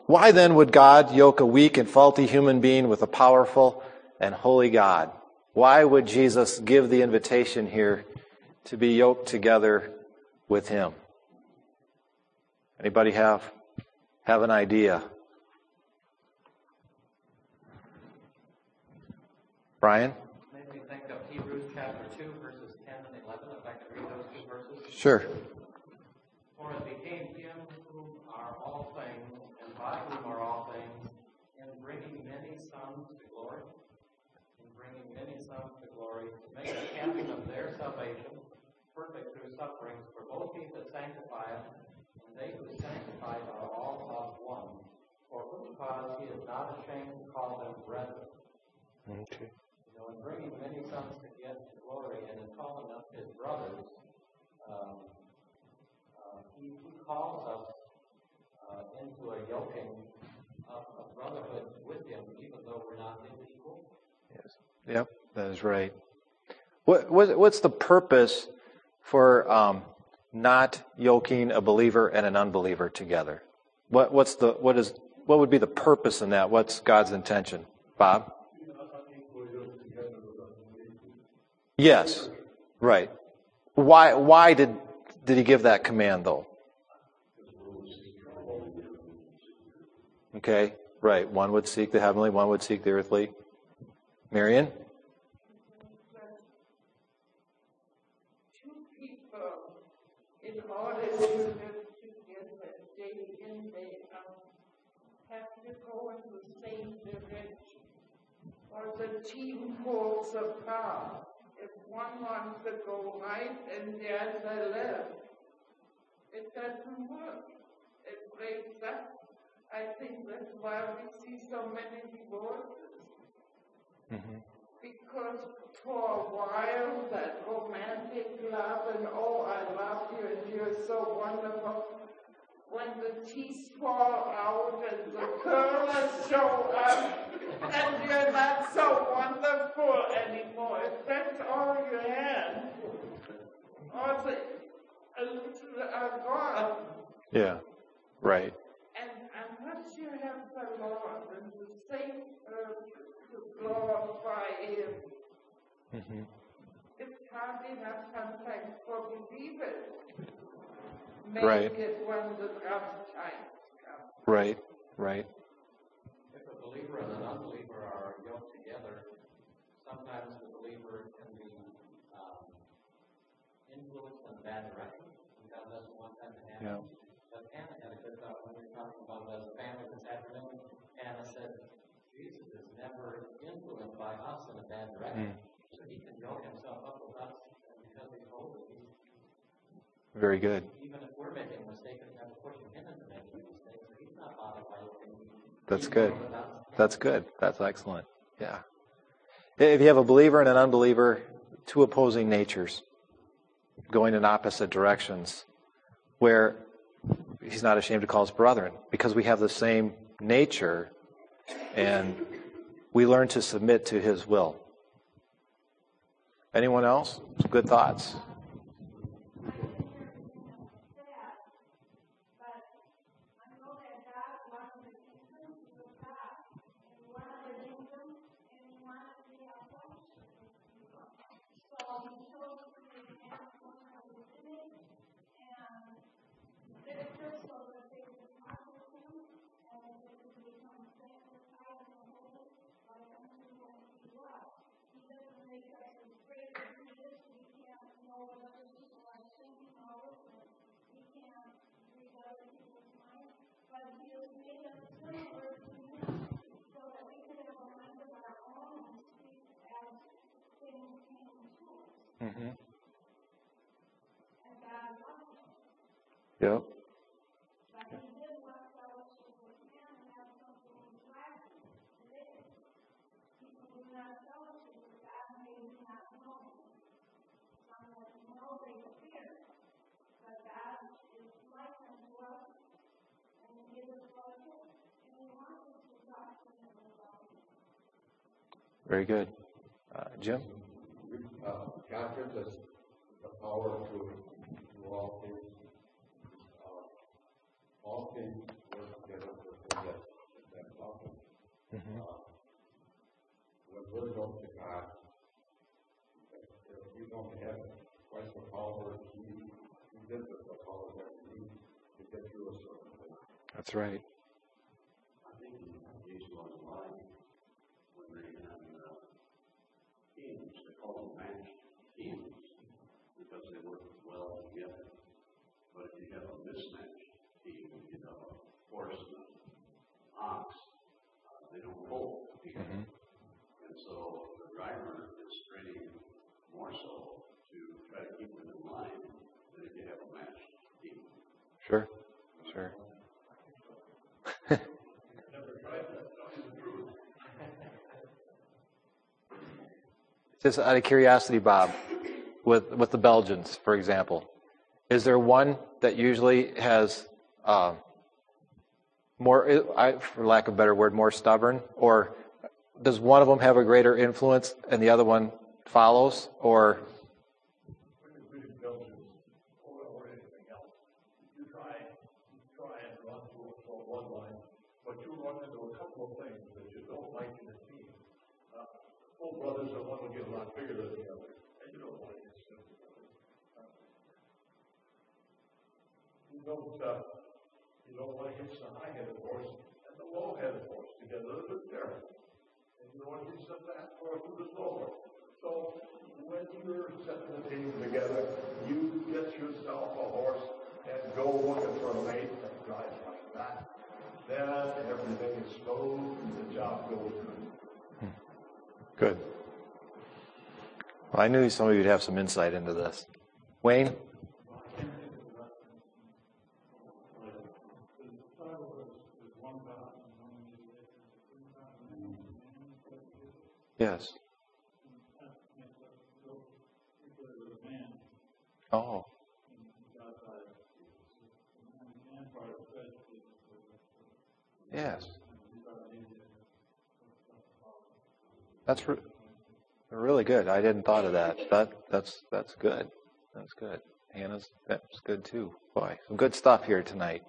Why then would God yoke a weak and faulty human being with a powerful and holy God? Why would Jesus give the invitation here to be yoked together with Him? Anybody have an idea? Brian? Made me think of Hebrews chapter 2, verses 10 and 11, if I could read those two verses. Sure. For it became Him whom are all things, and by whom are all things, in bringing many sons to glory, to make the captain of their salvation perfect through sufferings, for both he that sanctifieth and they who sanctified are all of one. For whose cause He is not ashamed to call them brethren. Okay. In bringing many sons to glory and in calling us His brothers, he calls us into a yoking of brotherhood with Him, even though we're not His equal. Yes. Yep, that is right. What's the purpose for not yoking a believer and an unbeliever together? What would be the purpose in that? What's God's intention, Bob? Yes, right. Why did He give that command, though? Okay, right. One would seek the heavenly, one would seek the earthly. Marion? Two people, in order to live together day in, day out, have to go in the same direction, or the team falls apart. If one wants to go right and the other left, it doesn't work. It breaks up. I think that's why we see so many divorces. Mm-hmm. Because for a while, that romantic love and, oh, I love you and you're so wonderful. When the teeth fall out and the curlers show up and you're not so wonderful anymore, if that's all you had, or a little God. Yeah, right. And unless you have the Lord and the same to glorify Him, Mm-hmm. it's hard enough sometimes for believers. Make Right. it when the rough times come. Right. If a believer and an unbeliever are yoked together, sometimes the believer can be influenced in a bad direction. God doesn't want that to happen. Yeah. But Hannah had a good thought when we were talking about the family this afternoon. Hannah said, Jesus is never influenced by us in a bad direction. So He can yoke Himself up with us, and because He's holy, Very good. even if we're making mistakes, and pushing Him into making mistakes, He's not bothered by yoking. That's good. That's good. That's excellent. Yeah. If you have a believer and an unbeliever, two opposing natures going in opposite directions, where He's not ashamed to call us brethren, because we have the same nature and we learn to submit to His will. Anyone else? Good thoughts? Mm-hmm. Yep. Very good. Jim? God gives us the power to do all things. All things work together for good that When we're going to God, we don't have quite the power. He gives us the power that we need to get through a certain thing. That's right. I think Jesus was lying when they had kings, they call them matched kings, because they work well together. But if you have a mismatched king, you have a horse and an ox, they don't hold together. Mm-hmm. And so the driver is straining more so to try to keep them in line than if you have a matched team. Sure. Sure. Just out of curiosity, Bob, with the Belgians, for example, is there one that usually has more, for lack of a better word, more stubborn, or does one of them have a greater influence and the other one follows, or? Or anything else. You try and run for one line, but you run into a couple of things that you don't like in the team. Full brothers are one will get a lot bigger than the other, and you don't want to get stuck together. You don't want to hitch the high-headed horse and the low-headed horse together. They're different. And you don't want to hitch the fast horse with the slow horse. So when you're setting the team together, you get yourself a horse and go looking for a mate that drives like that. Then everything is smooth and the job goes good. Good. Well, I knew some of you would have some insight into this. Wayne? Yes. Oh. Yes. That's really good. I didn't thought of that. That's good. That's good. Hannah's, that's good too. Boy, some good stuff here tonight.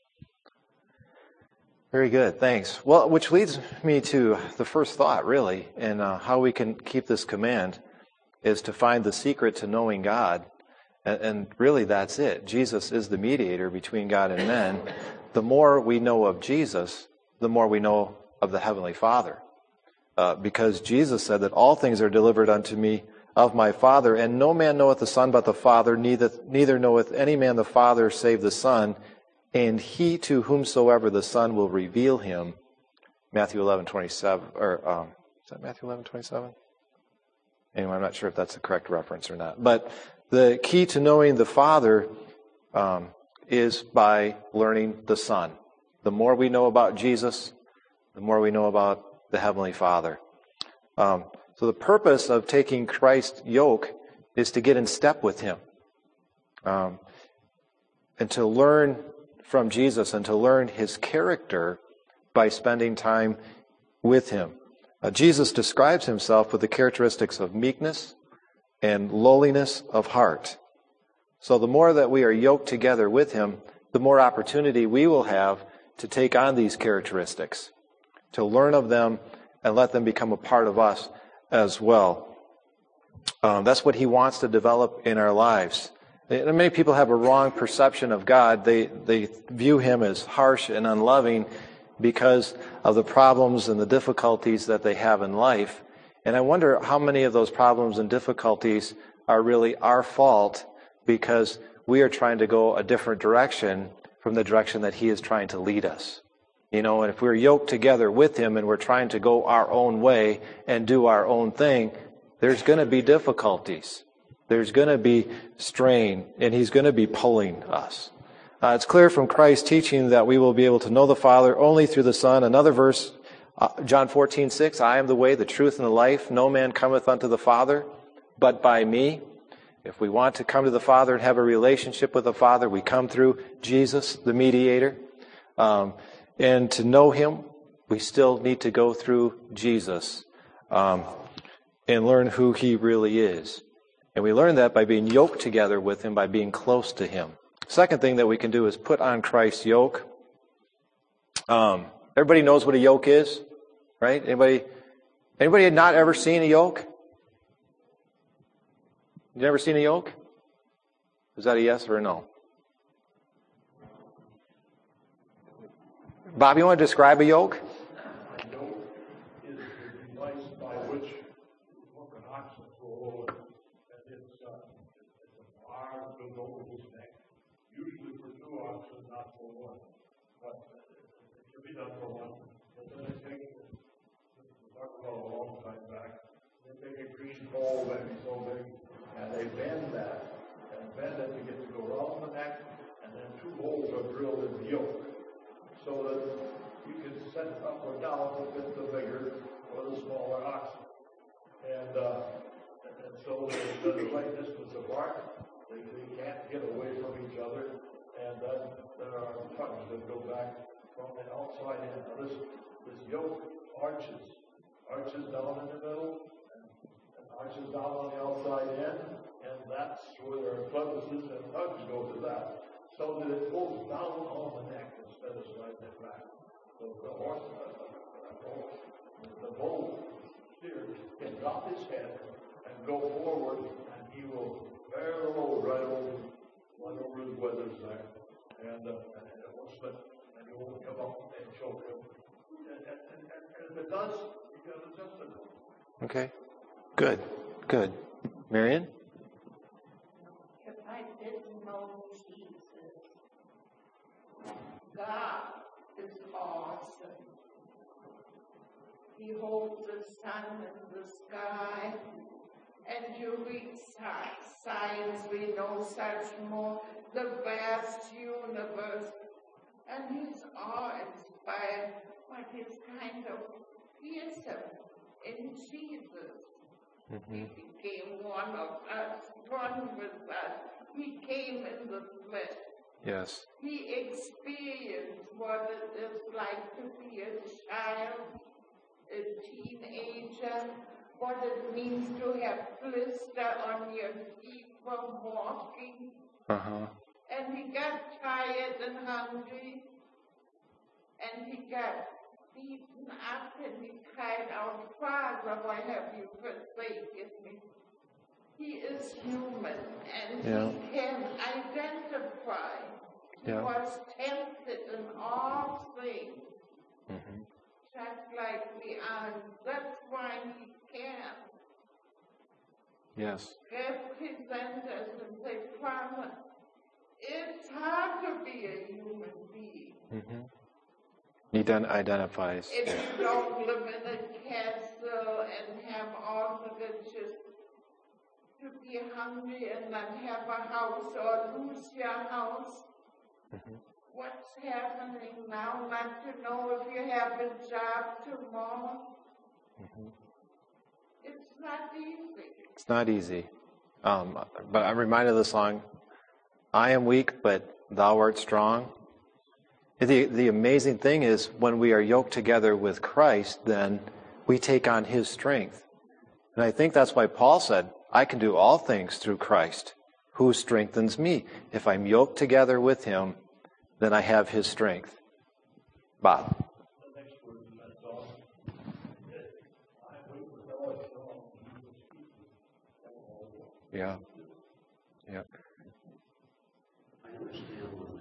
Very good. Thanks. Well, which leads me to the first thought, really, and how we can keep this command is to find the secret to knowing God. And really, that's it. Jesus is the mediator between God and men. The more we know of Jesus, the more we know of the Heavenly Father. Because Jesus said that all things are delivered unto me of my Father, and no man knoweth the Son but the Father, neither knoweth any man the Father save the Son, and he to whomsoever the Son will reveal him. Matthew 11:27, or is that Matthew 11:27? Anyway, I'm not sure if that's the correct reference or not. But the key to knowing the Father is by learning the Son. The more we know about Jesus, the more we know about the Heavenly Father. So the purpose of taking Christ's yoke is to get in step with Him. And to learn from Jesus and to learn His character by spending time with Him. Jesus describes Himself with the characteristics of meekness and lowliness of heart. So the more that we are yoked together with Him, the more opportunity we will have to take on these characteristics, to learn of them and let them become a part of us as well. That's what He wants to develop in our lives. And many people have a wrong perception of God. They view Him as harsh and unloving because of the problems and the difficulties that they have in life. And I wonder how many of those problems and difficulties are really our fault because we are trying to go a different direction from the direction that He is trying to lead us. You know, and if we're yoked together with Him and we're trying to go our own way and do our own thing, there's going to be difficulties. There's going to be strain, and He's going to be pulling us. It's clear from Christ's teaching that we will be able to know the Father only through the Son. Another verse, John 14:6, I am the way, the truth, and the life. No man cometh unto the Father but by me. If we want to come to the Father and have a relationship with the Father, we come through Jesus, the mediator. And to know Him, we still need to go through Jesus and learn who He really is. And we learn that by being yoked together with Him, by being close to Him. Second thing that we can do is put on Christ's yoke. Everybody knows what a yoke is, Right? Anybody had not ever seen a yoke? You never seen a yoke? Is that a yes or a no? Bob, you want to describe a yoke? A yoke is the device by which you hook an ox to a load, and it's a bar built over his neck, usually for 2 oxen, not for 1. But it should be done for 1. But then they take, we talked about a long time back, they take a green ball maybe so big, and they bend that, and bend it to get to go around the neck, and then 2 holes are drilled in the yoke, so that you can set it up or down to fit the bigger or the smaller oxen. And so they're the right distance apart. They can't get away from each other. And then there are tugs that go back from the outside in. Now this yoke arches down in the middle and arches down on the outside end. And that's where there are crevices and tugs go to that, so that it pulls down on the neck instead of sliding it back. So the bull steer can drop his head and go forward, and he will bear the load right over his withers there. And it won't slip, and he won't come up and choke him. And if it does, you got to adjust it. Okay. Good. Marion? If I didn't know Jesus, God is awesome. He holds the sun in the sky, and you reach signs we know such more, the vast universe, and he's awe-inspired, but he's kind of fearsome in Jesus. Mm-hmm. He became one of us, one with us. He came in the flesh. Yes. He experienced what it is like to be a child, a teenager, what it means to have blister on your feet from walking. Uh-huh. And he got tired and hungry, and he got beaten up, and he cried out, Father, why have you forsaken me? He is human, and he can identify. He was tempted in all things, just like we are. That's why he can represent us and say, Father, it's hard to be a human being. Mm-hmm. He then identifies. If you don't live in a castle and have all the riches, to be hungry and not have a house or lose your house. Mm-hmm. What's happening now? Not to know if you have a job tomorrow. Mm-hmm. It's not easy. It's not easy. But I'm reminded of the song, I am weak, but thou art strong. The amazing thing is when we are yoked together with Christ, then we take on his strength. And I think that's why Paul said, I can do all things through Christ, who strengthens me. If I'm yoked together with him, then I have his strength. Bob. Yeah. Yeah. I understand when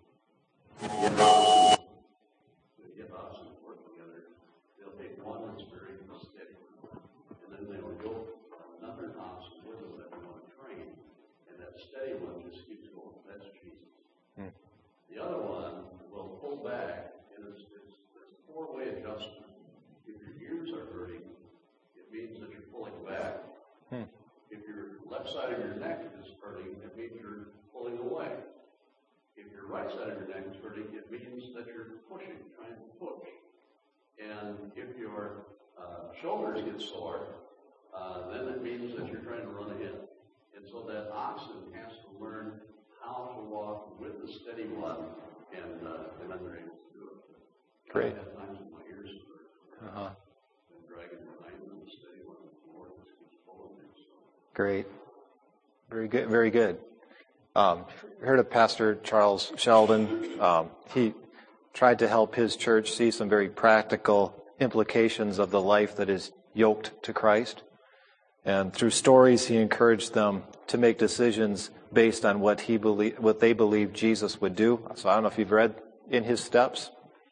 they get oxen to work together, they'll take one that's very steady, and then they will go another oxen with them that they want to train, and that steady one just keeps going. That's Jesus. Hmm. The other one will pull back, and it's a four-way adjustment. If your ears are hurting, it means that you're pulling back. Hmm. If your left side of your neck is hurting, it means you're pulling away. If your right side of your neck is hurting, it means that you're pushing, trying to push. And if your shoulders get sore, then it means that you're trying to run ahead. And so that oxen has to learn how to walk with the steady one, and then they're able to do it. Great. I have times when my ears hurt. And dragging behind them, the steady one, the Lord just keeps pulling me. So. Great. Very good. Very good. Heard of Pastor Charles Sheldon. He tried to help his church see some very practical implications of the life that is yoked to Christ. And through stories, he encouraged them to make decisions based on what they believed Jesus would do. So I don't know if you've read In His Steps,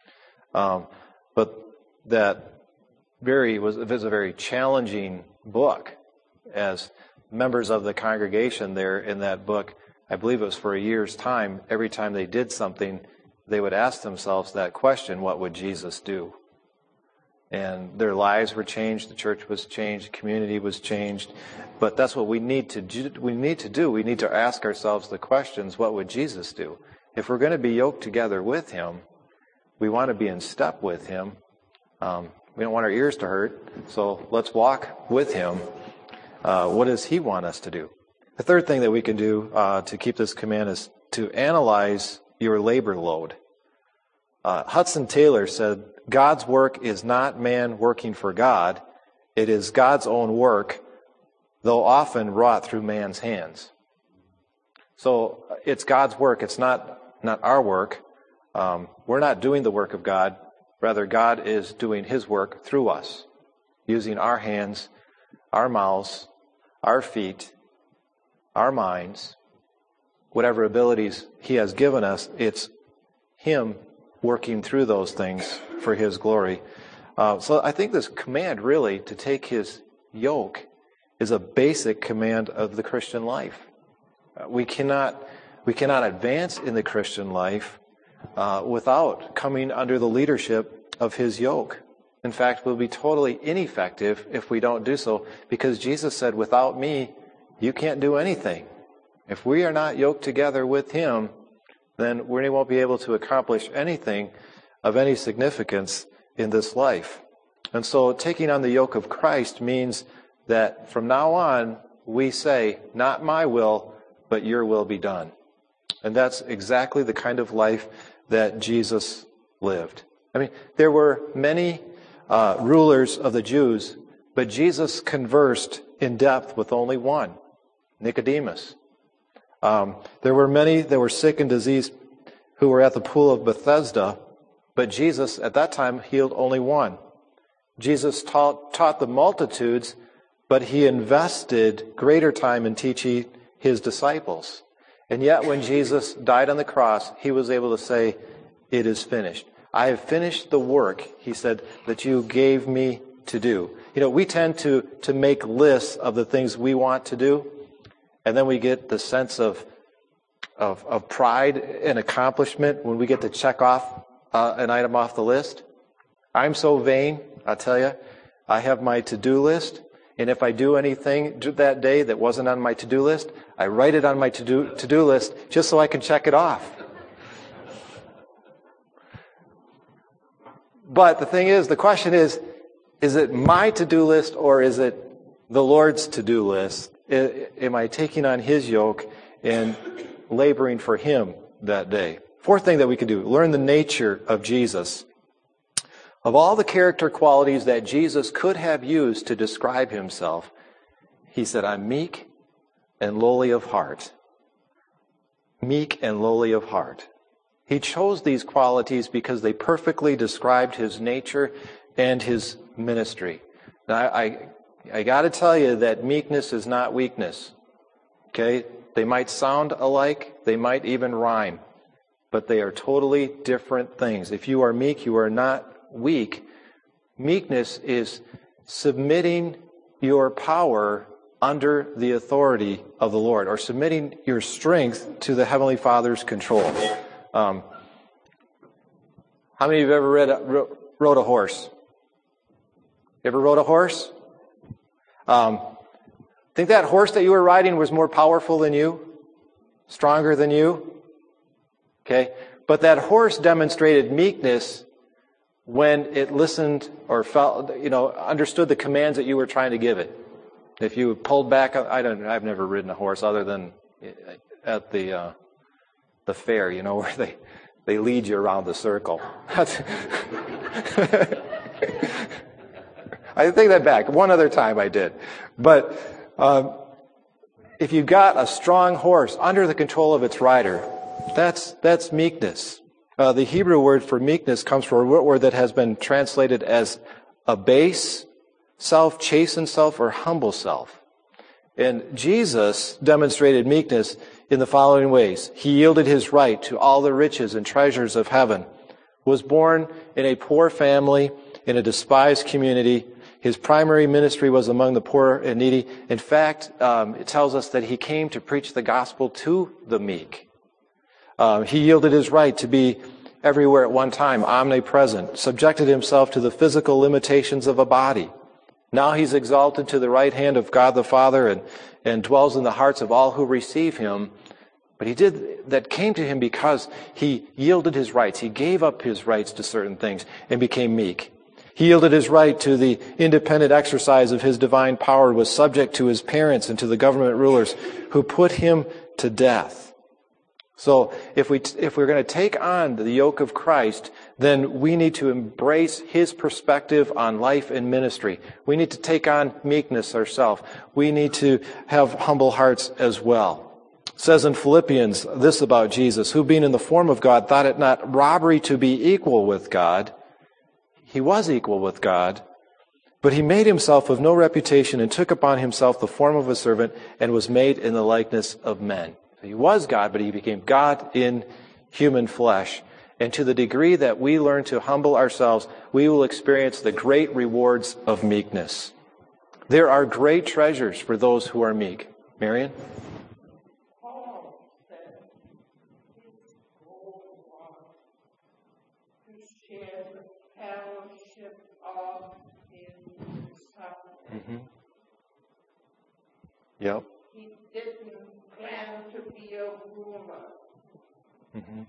but that was a very challenging book. As members of the congregation there in that book, I believe it was for a year's time, every time they did something, they would ask themselves that question, what would Jesus do? And their lives were changed, the church was changed, the community was changed. But that's what we need to do. We need to ask ourselves the questions, what would Jesus do? If we're going to be yoked together with Him, we want to be in step with Him. We don't want our ears to hurt, so let's walk with Him. What does He want us to do? The third thing that we can do to keep this command is to analyze your labor load. Hudson Taylor said, God's work is not man working for God. It is God's own work, though often wrought through man's hands. So it's God's work. It's not our work. We're not doing the work of God. Rather, God is doing His work through us, using our hands, our mouths, our feet, our minds, whatever abilities He has given us. It's Him working through those things for His glory. So I think this command really to take His yoke is a basic command of the Christian life. We cannot advance in the Christian life without coming under the leadership of His yoke. In fact, we'll be totally ineffective if we don't do so, because Jesus said, without me, you can't do anything. If we are not yoked together with Him, then we won't be able to accomplish anything of any significance in this life. And so taking on the yoke of Christ means that from now on, we say, not my will, but your will be done. And that's exactly the kind of life that Jesus lived. I mean, there were many rulers of the Jews, but Jesus conversed in depth with only one, Nicodemus. There were many that were sick and diseased who were at the pool of Bethesda, but Jesus at that time healed only one. Jesus taught the multitudes, but He invested greater time in teaching His disciples. And yet when Jesus died on the cross, He was able to say, it is finished. I have finished the work, He said, that you gave me to do. You know, we tend to make lists of the things we want to do, and then we get the sense of pride and accomplishment when we get to check off an item off the list. I'm so vain, I'll tell you. I have my to-do list, and if I do anything that day that wasn't on my to-do list, I write it on my to-do list just so I can check it off. But the thing is, the question is it my to-do list or is it the Lord's to-do list? Am I taking on His yoke and laboring for Him that day? Fourth thing that we can do, learn the nature of Jesus. Of all the character qualities that Jesus could have used to describe Himself, He said, I'm meek and lowly of heart. Meek and lowly of heart. He chose these qualities because they perfectly described His nature and His ministry. Now, I got to tell you that meekness is not weakness. Okay? They might sound alike, they might even rhyme, but they are totally different things. If you are meek, you are not weak. Meekness is submitting your power under the authority of the Lord, or submitting your strength to the Heavenly Father's control. How many of you have ever rode a horse? You ever rode a horse? Think that horse that you were riding was more powerful than you? Stronger than you? Okay? But that horse demonstrated meekness when it listened or felt, understood the commands that you were trying to give it. If you pulled back, I've never ridden a horse other than at the fair, where they lead you around the circle. I take that back. One other time I did. But if you've got a strong horse under the control of its rider, that's meekness. The Hebrew word for meekness comes from a root word that has been translated as abase self, chasten self, or humble self. And Jesus demonstrated meekness in the following ways. He yielded his right to all the riches and treasures of heaven, was born in a poor family, in a despised community. His primary ministry was among the poor and needy. In fact, it tells us that he came to preach the gospel to the meek. He yielded his right to be everywhere at one time, omnipresent, subjected himself to the physical limitations of a body. Now he's exalted to the right hand of God the Father and dwells in the hearts of all who receive him. But that came to him because he yielded his rights. He gave up his rights to certain things and became meek. He yielded his right to the independent exercise of his divine power, was subject to his parents and to the government rulers who put him to death. So if we're going to take on the yoke of Christ, then we need to embrace his perspective on life and ministry. We need to take on meekness ourselves. We need to have humble hearts as well. It says in Philippians this about Jesus, who being in the form of God thought it not robbery to be equal with God. He was equal with God, but he made himself of no reputation and took upon himself the form of a servant and was made in the likeness of men. He was God, but he became God in human flesh. And to the degree that we learn to humble ourselves, we will experience the great rewards of meekness. There are great treasures for those who are meek. Marion? Paul said his goal was to share the fellowship of his suffering. Yep. He didn't plan to be a ruler. And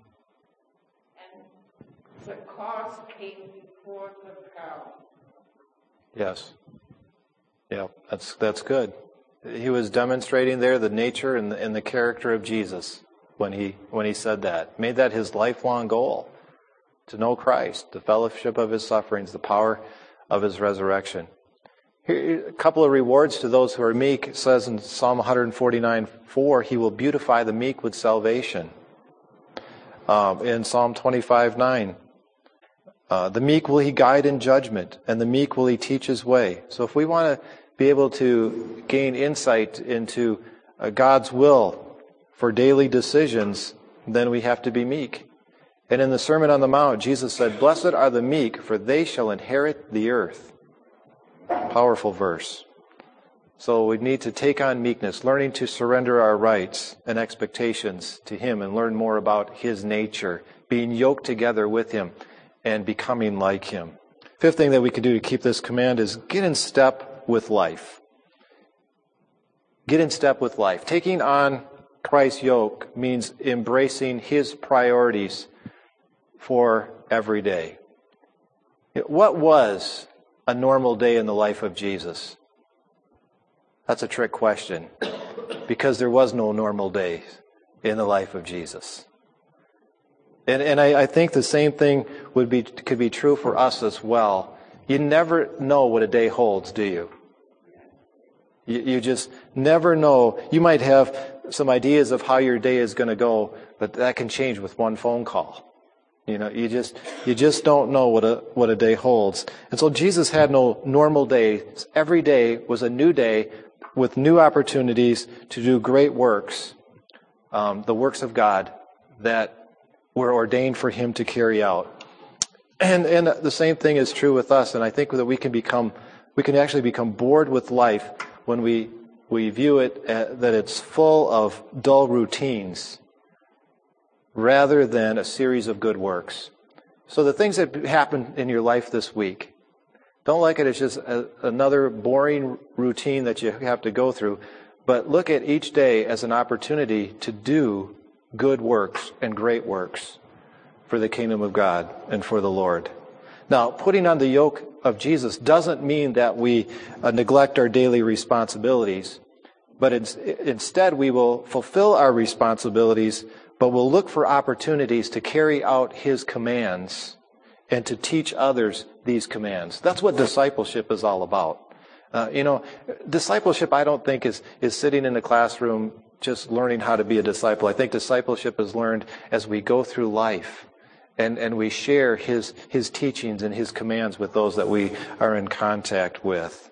the cost came before the crown. Yes. Yeah, that's good. He was demonstrating there the nature and the character of Jesus when he said that. Made that his lifelong goal, to know Christ, the fellowship of his sufferings, the power of his resurrection. Here, a couple of rewards to those who are meek. It says in Psalm 149:4, he will beautify the meek with salvation. In Psalm 25:9, the meek will he guide in judgment, and the meek will he teach his way. So if we want to be able to gain insight into God's will for daily decisions, then we have to be meek. And in the Sermon on the Mount, Jesus said, "Blessed are the meek, for they shall inherit the earth." Powerful verse. So we need to take on meekness, learning to surrender our rights and expectations to him and learn more about his nature, being yoked together with him and becoming like him. Fifth thing that we can do to keep this command is get in step with life. Get in step with life. Taking on Christ's yoke means embracing his priorities for every day. What was a normal day in the life of Jesus? That's a trick question, because there was no normal day in the life of Jesus. And I think the same thing could be true for us as well. You never know what a day holds, do you? You just never know. You might have some ideas of how your day is going to go, but that can change with one phone call. You know, you just don't know what a day holds. And so Jesus had no normal day. Every day was a new day with new opportunities to do great works, the works of God that were ordained for him to carry out. And the same thing is true with us. And I think that we can actually become bored with life when we view it that it's full of dull routines, rather than a series of good works. So the things that happen in your life this week, don't look at it as just another boring routine that you have to go through, but look at each day as an opportunity to do good works and great works for the kingdom of God and for the Lord. Now, putting on the yoke of Jesus doesn't mean that we neglect our daily responsibilities, but instead we will fulfill our responsibilities, but we'll look for opportunities to carry out his commands and to teach others these commands. That's what discipleship is all about. Discipleship, I don't think, is sitting in the classroom just learning how to be a disciple. I think discipleship is learned as we go through life and we share his teachings and his commands with those that we are in contact with.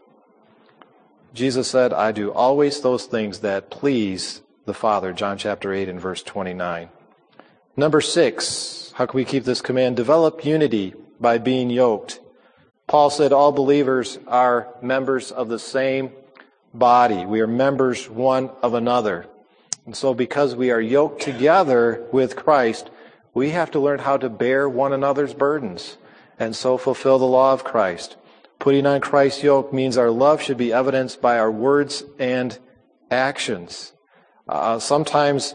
Jesus said, I do always those things that please the Father, John chapter 8 and verse 29. Number 6, how can we keep this command? Develop unity by being yoked. Paul said all believers are members of the same body. We are members one of another. And so because we are yoked together with Christ, we have to learn how to bear one another's burdens and so fulfill the law of Christ. Putting on Christ's yoke means our love should be evidenced by our words and actions. Sometimes,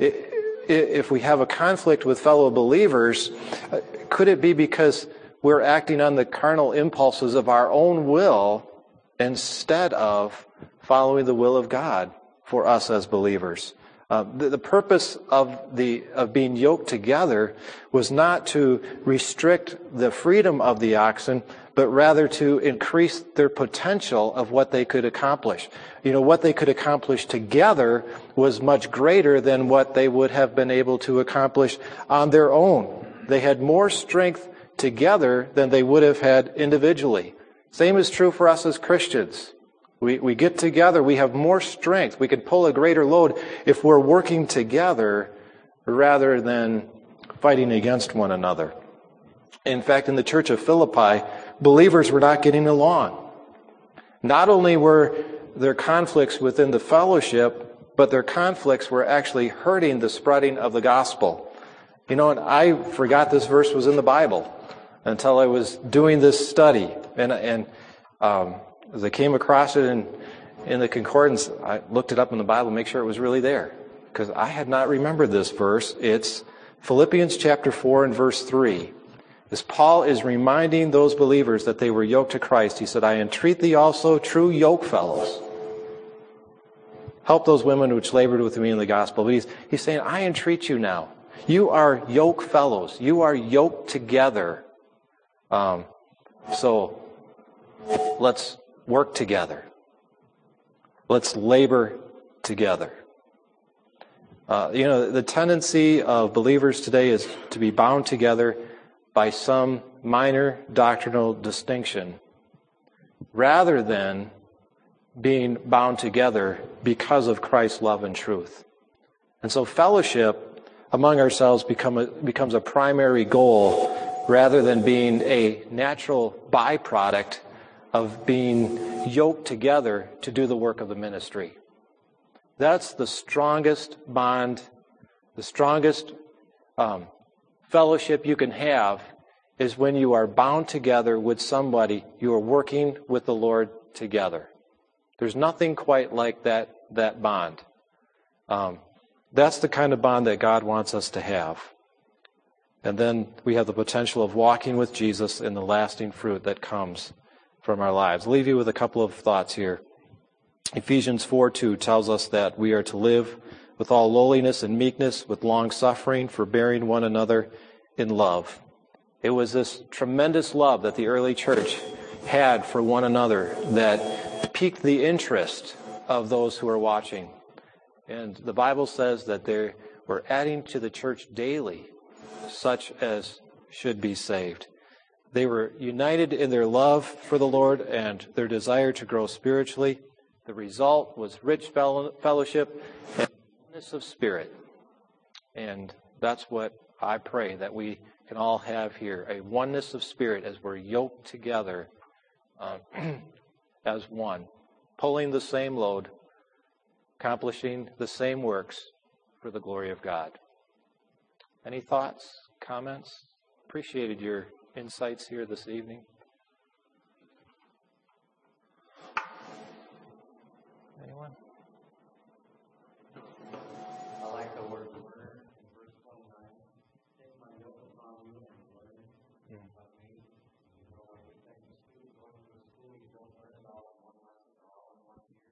if we have a conflict with fellow believers, could it be because we're acting on the carnal impulses of our own will instead of following the will of God for us as believers? The purpose of being yoked together was not to restrict the freedom of the oxen, but rather to increase their potential of what they could accomplish. What they could accomplish together was much greater than what they would have been able to accomplish on their own. They had more strength together than they would have had individually. Same is true for us as Christians. We get together, we have more strength. We can pull a greater load if we're working together rather than fighting against one another. In fact, in the church of Philippi, believers were not getting along. Not only were there conflicts within the fellowship, but their conflicts were actually hurting the spreading of the gospel. And I forgot this verse was in the Bible until I was doing this study. And as I came across it in the concordance, I looked it up in the Bible to make sure it was really there, because I had not remembered this verse. It's Philippians chapter 4 and verse 3. As Paul is reminding those believers that they were yoked to Christ, he said, I entreat thee also, true yoke fellows, help those women which labored with me in the gospel. But he's saying, I entreat you now. You are yoke fellows. You are yoked together. So let's work together. Let's labor together. The tendency of believers today is to be bound together by some minor doctrinal distinction rather than being bound together because of Christ's love and truth. And so fellowship among ourselves becomes a primary goal rather than being a natural byproduct of being yoked together to do the work of the ministry. That's the strongest bond, the strongest fellowship you can have is when you are bound together with somebody, you are working with the Lord together. There's nothing quite like that bond. That's the kind of bond that God wants us to have. And then we have the potential of walking with Jesus in the lasting fruit that comes from our lives. I'll leave you with a couple of thoughts here. Ephesians 4:2 tells us that we are to live with all lowliness and meekness, with long suffering, forbearing one another in love. It was this tremendous love that the early church had for one another that piqued the interest of those who are watching. And the Bible says that they were adding to the church daily such as should be saved. They were united in their love for the Lord and their desire to grow spiritually. The result was rich fellowship and oneness of spirit. And that's what I pray that we can all have here, a oneness of spirit as we're yoked together as one, pulling the same load, accomplishing the same works for the glory of God. Any thoughts, comments? Appreciated your insights here this evening. Anyone? I like the word learn in verse 29. Take my yoke upon you and learn of me. Like you think the student going to school, you don't learn it all in one lesson or all in 1 year.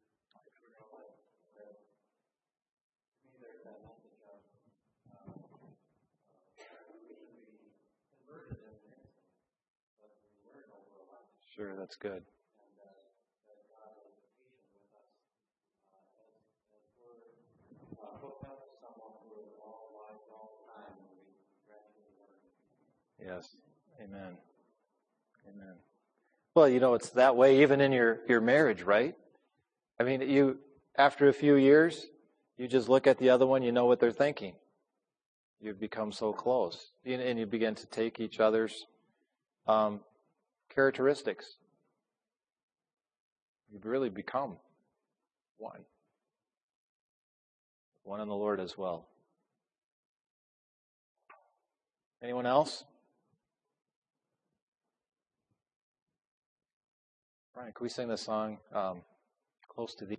To me, there's that message of we should be converted in an instant, but we learn over a lifetime. Sure, that's good. Hooked up to someone who is all wise all the time, and we gradually learn Yes. Amen. Amen. Well, it's that way even in your marriage, right? I mean, after a few years, you just look at the other one, you know what they're thinking. You become so close. And you begin to take each other's characteristics. You really become one. One in the Lord as well. Anyone else? Brian, can we sing this song, Close to Thee?